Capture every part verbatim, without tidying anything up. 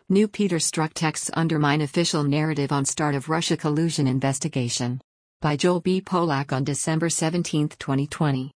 New Peter Strzok texts undermine official narrative on start of Russia collusion investigation. By Joel B. Polak on December seventeenth, twenty twenty.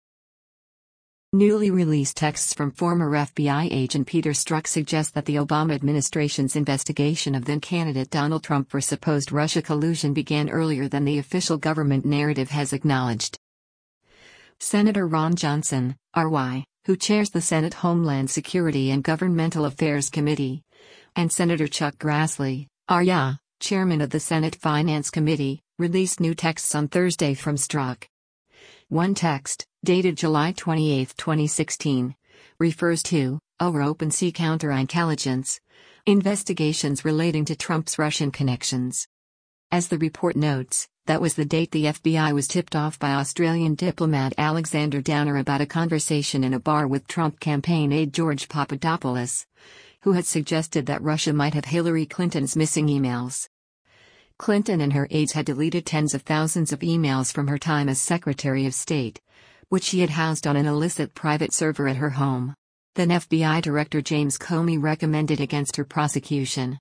Newly released texts from former F B I agent Peter Strzok suggest that the Obama administration's investigation of then-candidate Donald Trump for supposed Russia collusion began earlier than the official government narrative has acknowledged. Senator Ron Johnson, R Y, who chairs the Senate Homeland Security and Governmental Affairs Committee, and Senator Chuck Grassley, R Y, chairman of the Senate Finance Committee, released new texts on Thursday from Strzok. One text, dated July twenty-eighth, twenty sixteen, refers to, over open sea counterintelligence, investigations relating to Trump's Russian connections. As the report notes, that was the date the F B I was tipped off by Australian diplomat Alexander Downer about a conversation in a bar with Trump campaign aide George Papadopoulos, who had suggested that Russia might have Hillary Clinton's missing emails. Clinton and her aides had deleted tens of thousands of emails from her time as Secretary of State, which she had housed on an illicit private server at her home. Then F B I Director James Comey recommended against her prosecution.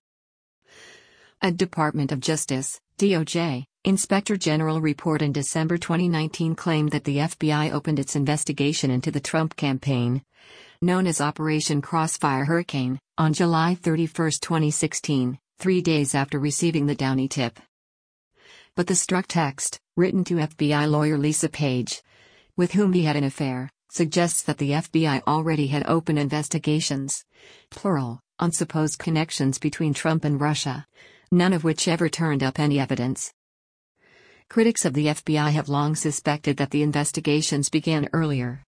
A Department of Justice, D O J, Inspector General report in December twenty nineteen claimed that the F B I opened its investigation into the Trump campaign, known as Operation Crossfire Hurricane, on July thirty-first, twenty sixteen. Three days after receiving the Downey tip. But the Strzok text, written to F B I lawyer Lisa Page, with whom he had an affair, suggests that the F B I already had opened investigations, plural, on supposed connections between Trump and Russia, none of which ever turned up any evidence. Critics of the F B I have long suspected that the investigations began earlier.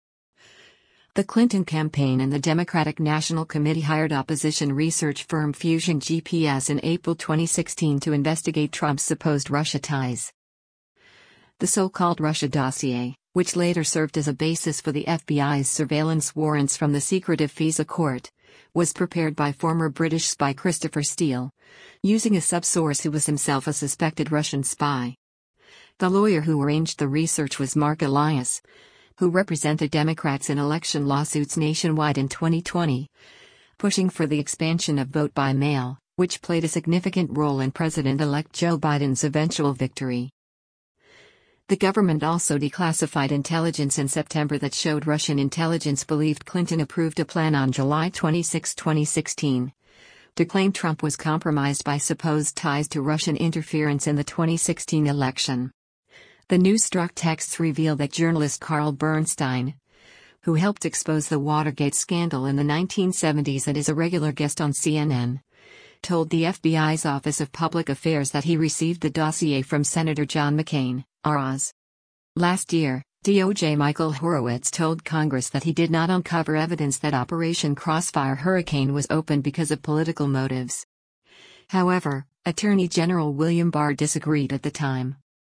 The Clinton campaign and the Democratic National Committee hired opposition research firm Fusion G P S in April twenty sixteen to investigate Trump's supposed Russia ties. The so-called Russia dossier, which later served as a basis for the F B I's surveillance warrants from the secretive FISA court, was prepared by former British spy Christopher Steele, using a subsource who was himself a suspected Russian spy. The lawyer who arranged the research was Mark Elias, who represented Democrats in election lawsuits nationwide in twenty twenty, pushing for the expansion of vote by mail, which played a significant role in President-elect Joe Biden's eventual victory. The government also declassified intelligence in September that showed Russian intelligence believed Clinton approved a plan on July twenty-sixth, twenty sixteen, to claim Trump was compromised by supposed ties to Russian interference in the twenty sixteen election. The new Strzok texts reveal that journalist Carl Bernstein, who helped expose the Watergate scandal in the nineteen seventies and is a regular guest on C N N, told the F B I's Office of Public Affairs that he received the dossier from Senator John McCain, R Oz. Last year, D O J Michael Horowitz told Congress that he did not uncover evidence that Operation Crossfire Hurricane was opened because of political motives. However, Attorney General William Barr disagreed at the time.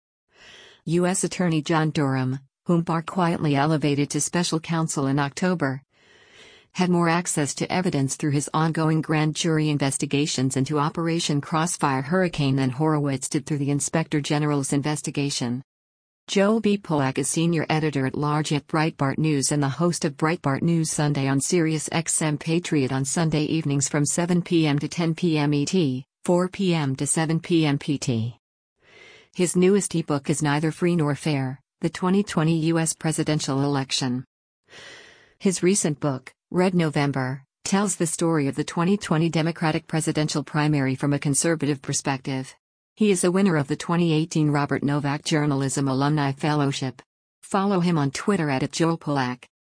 U S Attorney John Durham, whom Barr quietly elevated to special counsel in October, had more access to evidence through his ongoing grand jury investigations into Operation Crossfire Hurricane than Horowitz did through the Inspector General's investigation. Joel B. Polak is senior editor-at-large at Breitbart News and the host of Breitbart News Sunday on Sirius X M Patriot on Sunday evenings from seven p m to ten p m E T, four p m to seven p m P T. His newest ebook is Neither Free Nor Fair, the twenty twenty U S Presidential Election. His recent book, Red November, tells the story of the twenty twenty Democratic presidential primary from a conservative perspective. He is a winner of the twenty eighteen Robert Novak Journalism Alumni Fellowship. Follow him on Twitter at Joel Polak.